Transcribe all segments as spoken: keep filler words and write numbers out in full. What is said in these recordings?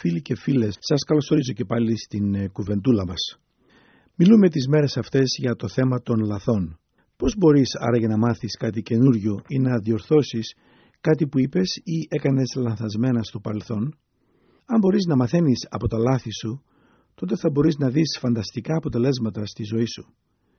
Φίλοι και φίλες, σας καλωσορίζω και πάλι στην κουβεντούλα μας. Μιλούμε τις μέρες αυτές για το θέμα των λαθών. Πώς μπορείς άραγε να μάθεις κάτι καινούριο ή να διορθώσεις κάτι που είπες ή έκανες λανθασμένα στο παρελθόν? Αν μπορείς να μαθαίνεις από τα λάθη σου, τότε θα μπορείς να δεις φανταστικά αποτελέσματα στη ζωή σου.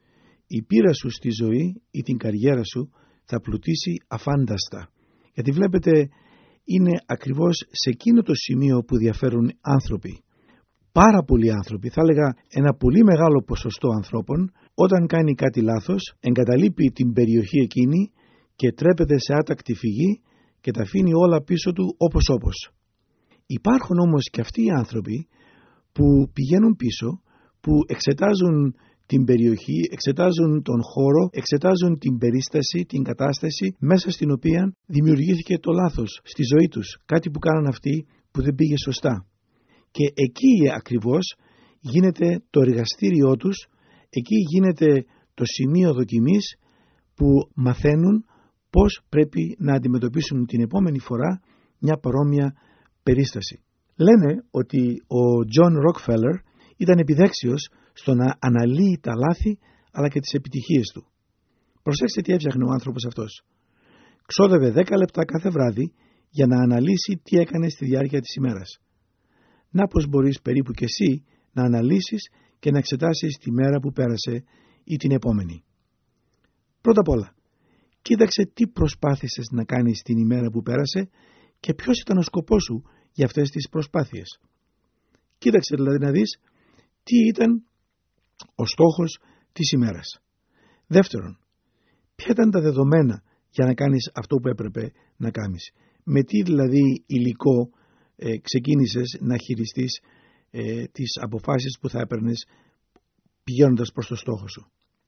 Η πείρα σου στη ζωή ή την καριέρα σου θα πλουτίσει αφάνταστα. Γιατί βλέπετε, είναι ακριβώς σε εκείνο το σημείο που διαφέρουν άνθρωποι. Πάρα πολλοί άνθρωποι, θα έλεγα ένα πολύ μεγάλο ποσοστό ανθρώπων, όταν κάνει κάτι λάθος, εγκαταλείπει την περιοχή εκείνη και τρέπεται σε άτακτη φυγή και τα αφήνει όλα πίσω του όπως όπως. Υπάρχουν όμως και αυτοί οι άνθρωποι που πηγαίνουν πίσω, που εξετάζουν την περιοχή, εξετάζουν τον χώρο, εξετάζουν την περίσταση, την κατάσταση μέσα στην οποία δημιουργήθηκε το λάθος στη ζωή τους. Κάτι που κάναν αυτοί που δεν πήγε σωστά. Και εκεί ακριβώς γίνεται το εργαστήριό τους, εκεί γίνεται το σημείο δοκιμής που μαθαίνουν πώς πρέπει να αντιμετωπίσουν την επόμενη φορά μια παρόμοια περίσταση. Λένε ότι ο Τζον Ροκφέλλερ ήταν επιδέξιος στο να αναλύει τα λάθη αλλά και τις επιτυχίες του. Προσέξτε τι έφτιαχνε ο άνθρωπος αυτός. Ξόδευε δέκα λεπτά κάθε βράδυ για να αναλύσει τι έκανε στη διάρκεια της ημέρας. Να πώς μπορείς περίπου και εσύ να αναλύσεις και να εξετάσεις τη μέρα που πέρασε ή την επόμενη. Πρώτα απ' όλα, κοίταξε τι προσπάθησες να κάνεις την ημέρα που πέρασε και ποιος ήταν ο σκοπός σου για αυτές τις προσπάθειες. Κοίταξε δηλαδή να δεις τι ήταν ο στόχος της ημέρας. Δεύτερον, ποια ήταν τα δεδομένα για να κάνεις αυτό που έπρεπε να κάνεις. Με τι δηλαδή υλικό ε, ξεκίνησες να χειριστείς ε, τις αποφάσεις που θα έπαιρνες πηγαίνοντας προς το στόχο σου.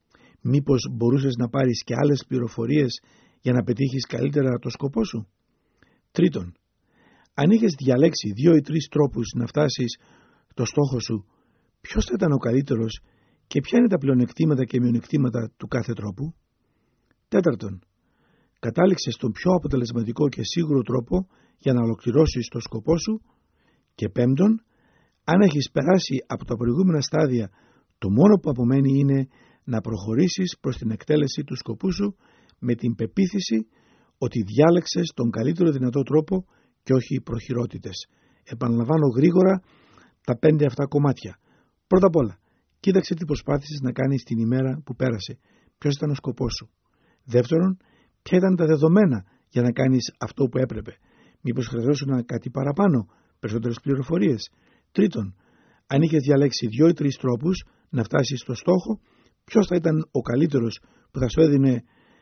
Μήπως μπορούσες να πάρεις και άλλες πληροφορίες για να πετύχεις καλύτερα το σκοπό σου. Τρίτον, αν είχες διαλέξει δύο ή τρεις τρόπους να φτάσεις το στόχο σου, ποιος θα ήταν ο καλύτερος και ποια είναι τα πλεονεκτήματα και μειονεκτήματα του κάθε τρόπου. Τέταρτον, κατάληξες τον πιο αποτελεσματικό και σίγουρο τρόπο για να ολοκληρώσεις το σκοπό σου. Και πέμπτον, αν έχεις περάσει από τα προηγούμενα στάδια, το μόνο που απομένει είναι να προχωρήσεις προς την εκτέλεση του σκοπού σου με την πεποίθηση ότι διάλεξες τον καλύτερο δυνατό τρόπο και όχι προχειρότητες. Επαναλαμβάνω γρήγορα τα πέντε αυτά κομμάτια. Πρώτα απ' όλα, κοίταξε τι προσπάθησες να κάνεις την ημέρα που πέρασε. Ποιος ήταν ο σκοπός σου. Δεύτερον, ποια ήταν τα δεδομένα για να κάνεις αυτό που έπρεπε. Μήπως χρειαζόσουν κάτι παραπάνω, περισσότερες πληροφορίες. Τρίτον, αν είχες διαλέξει δύο ή τρεις τρόπους να φτάσεις στο στόχο, ποιος θα ήταν ο καλύτερος που θα σου έδινε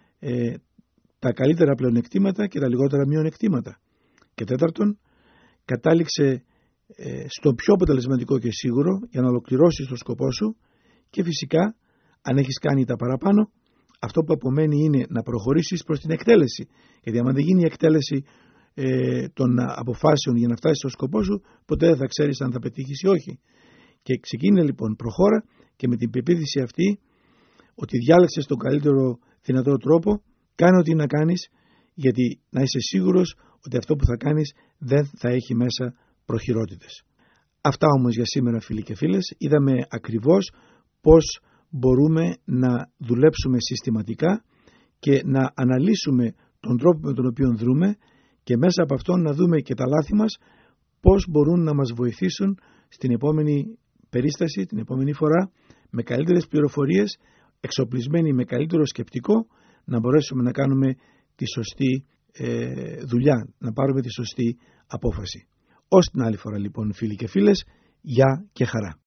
ε, τα καλύτερα πλεονεκτήματα και τα λιγότερα μειονεκτήματα. Και τέταρτον, κατάληξε ε, στο πιο αποτελεσματικό και σίγουρο για να ολοκληρώσεις το σκοπό σου και φυσικά, αν έχεις κάνει τα παραπάνω, αυτό που απομένει είναι να προχωρήσεις προς την εκτέλεση. Γιατί αν δεν γίνει η εκτέλεση ε, των αποφάσεων για να φτάσεις στο σκοπό σου, ποτέ δεν θα ξέρεις αν θα πετύχεις ή όχι. Και ξεκίνησε λοιπόν, προχώρα και με την πεποίθηση αυτή ότι διάλεξες τον καλύτερο δυνατό τρόπο, κάνε ό,τι να κάνεις, γιατί να είσαι σίγουρος ότι αυτό που θα κάνεις δεν θα έχει μέσα προχειρότητες. Αυτά όμως για σήμερα, φίλοι και φίλες. Είδαμε ακριβώς πώς μπορούμε να δουλέψουμε συστηματικά και να αναλύσουμε τον τρόπο με τον οποίο δρούμε και μέσα από αυτόν να δούμε και τα λάθη μας πώς μπορούν να μας βοηθήσουν στην επόμενη περίσταση, την επόμενη φορά, με καλύτερες πληροφορίες, εξοπλισμένοι με καλύτερο σκεπτικό, να μπορέσουμε να κάνουμε τη σωστή ε, δουλειά, να πάρουμε τη σωστή απόφαση. Ως την άλλη φορά λοιπόν, φίλοι και φίλες, γεια και χαρά.